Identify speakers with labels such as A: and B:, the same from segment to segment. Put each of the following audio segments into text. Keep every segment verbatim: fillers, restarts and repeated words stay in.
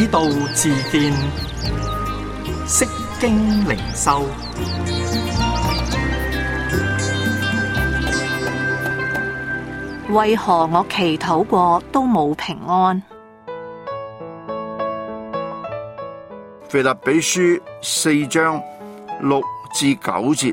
A: 道自見，釋經靈修。
B: 為何我祈禱過都冇平安？
C: 腓立比書四章六至九節，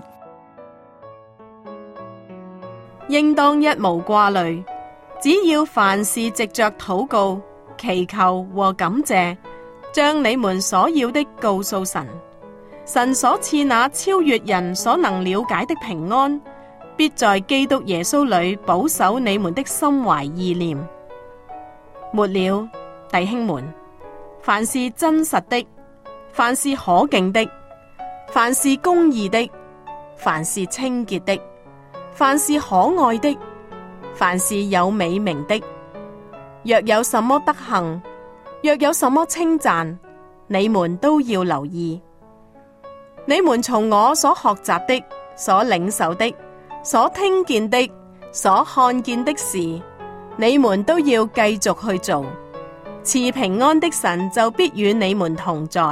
D: 應當一無掛慮，只要凡事藉着禱告、祈求和感謝，將你們所要的告訴神。神所賜那超越人所能了解的平安，必在基督耶穌裏保守你們的心懷意念。末了，弟兄們，凡是真實的，凡是可敬的，凡是公義的，凡是清潔的，凡是可愛的，凡是有美名的，若有什麼德行，若有什麼稱讚，你們都要留意。你們從我所學習的、所領受的、所聽見的、所看見的事，你們都要繼續去做。賜平安的神就必與你們同在。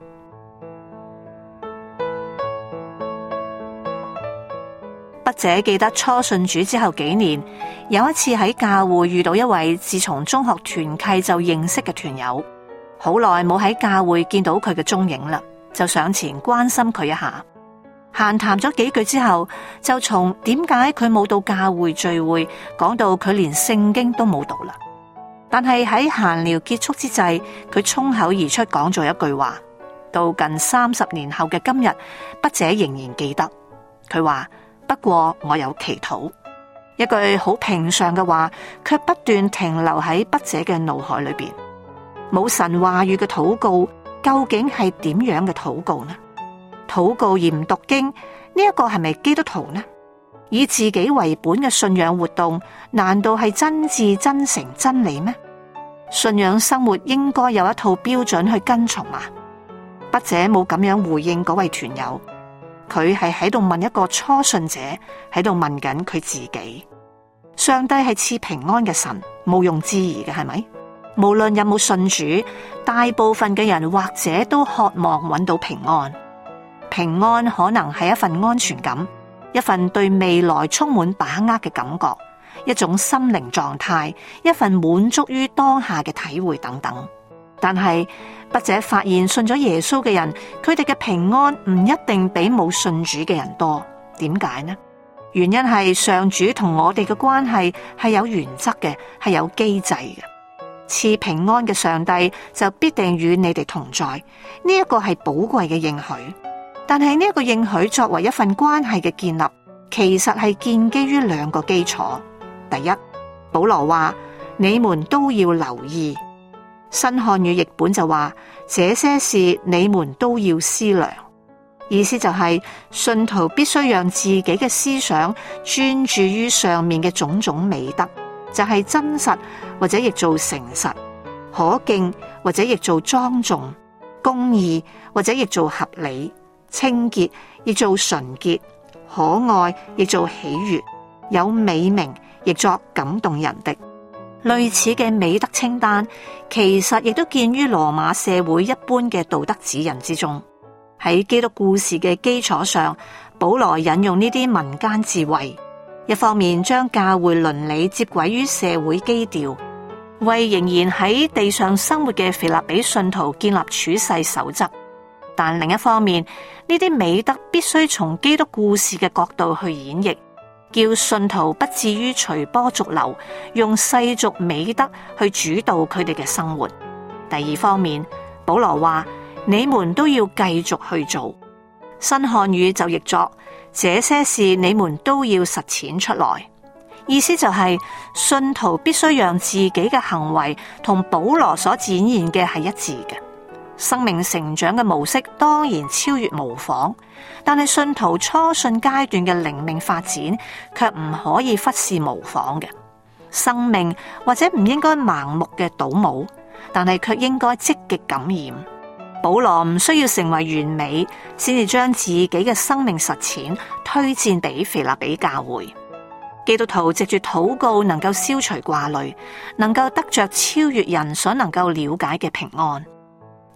B: 筆者記得初信主之後幾年，有一次喺教會遇到一位自從中學團契就認識嘅團友，好耐冇喺教會見到佢嘅蹤影啦，就上前關心佢一下。閒談咗幾句之後，就從點解佢冇到教會聚會，講到佢連聖經都冇讀啦。但係喺閒聊結束之際，佢衝口而出講咗一句話，到近三十年後嘅今日，筆者仍然記得。佢話：不過我有祈禱。一句好平常嘅話，卻不斷停留喺筆者嘅腦海裏邊。冇神話語嘅禱告，究竟係點樣嘅禱告呢？禱告而唔讀經，呢一個係咪基督徒呢？以自己為本嘅信仰活動，難道係真摯真誠真理咩？信仰生活應該有一套標準去跟從嘛？筆者冇咁樣回應嗰位團友，佢係喺度問一個初信者，喺度問緊佢自己。上帝係賜平安嘅神，毋庸置疑嘅，係咪？無論有冇信主，大部分嘅人或者都渴望揾到平安。平安可能係一份安全感，一份對未來充滿把握嘅感覺，一種心靈狀態，一份滿足於當下嘅體會等等。但係筆者發現，信咗耶穌嘅人，佢哋嘅平安唔一定比冇信主嘅人多。點解呢？原因係上主同我哋嘅關係係有原則嘅，係有機制嘅。賜平安嘅上帝就必定與你哋同在，呢一個係寶貴嘅應許。但係呢一個應許作為一份關係嘅建立，其實係建基於兩個基礎。第一，保羅話你們都要留意。新漢語譯本就話這些事你們都要思量，意思就係、是、信徒必須讓自己嘅思想專注於上面嘅種種美德，就係、是、真實或者亦做誠實，可敬或者亦做莊重，公義或者亦做合理，清潔亦做純潔，可愛亦做喜悅，有美名亦作感動人的。類似嘅美德清單，其實亦都見於羅馬社會一般嘅道德指引之中。喺基督故事嘅基礎上，保羅引用呢啲民間智慧，一方面將教會倫理接軌於社會基調，為仍然喺地上生活嘅腓立比信徒建立處世守則。但另一方面，呢啲美德必須從基督故事嘅角度去演繹，叫信徒不至於隨波逐流，用世俗美德去主導佢哋嘅生活。第二方面，保羅話你們都要繼續去做。新漢語就譯作這些事你們都要實踐出來，意思就係、是、信徒必須讓自己嘅行為同保羅所展現嘅係一致嘅。生命成長嘅模式當然超越模仿，但係信徒初信階段嘅靈命發展卻唔可以忽視模仿嘅。生命或者唔應該盲目嘅倒模，但係卻應該積極感染。保羅唔需要成為完美，先至將自己嘅生命實踐推薦俾腓立比教會。基督徒藉住禱告能夠消除掛慮，能夠得着超越人所能夠了解嘅平安。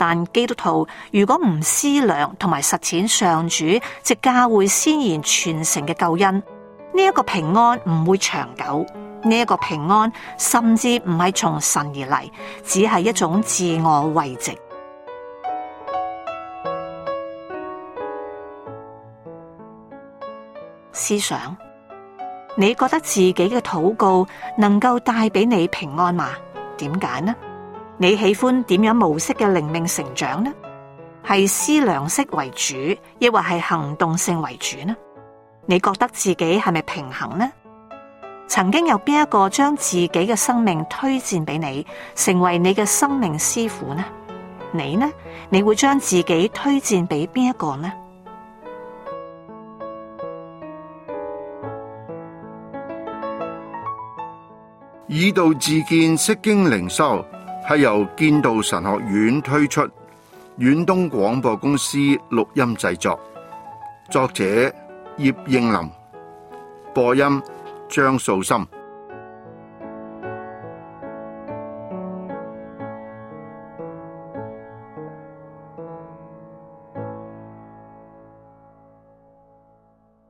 B: 但基督徒如果唔思量同埋實踐上主藉教會先賢傳承嘅救恩，呢一個平安唔會長久。呢一個平安甚至唔係從神而嚟，只係一種自我慰藉。思想，你覺得自己嘅禱告能夠帶俾你平安嗎？點解呢？你喜歡點樣模式嘅靈命成長呢？係思量式為主，抑或係行動性為主呢？你覺得自己係咪平衡呢？曾經有邊一個將自己嘅生命推薦俾你，成為你嘅生命師傅呢？你呢？你會將自己推薦俾邊一個呢？
C: 以道自見釋經靈修係由建道神學院推出，遠東廣播公司錄音製作，作者葉應林，播音張素心。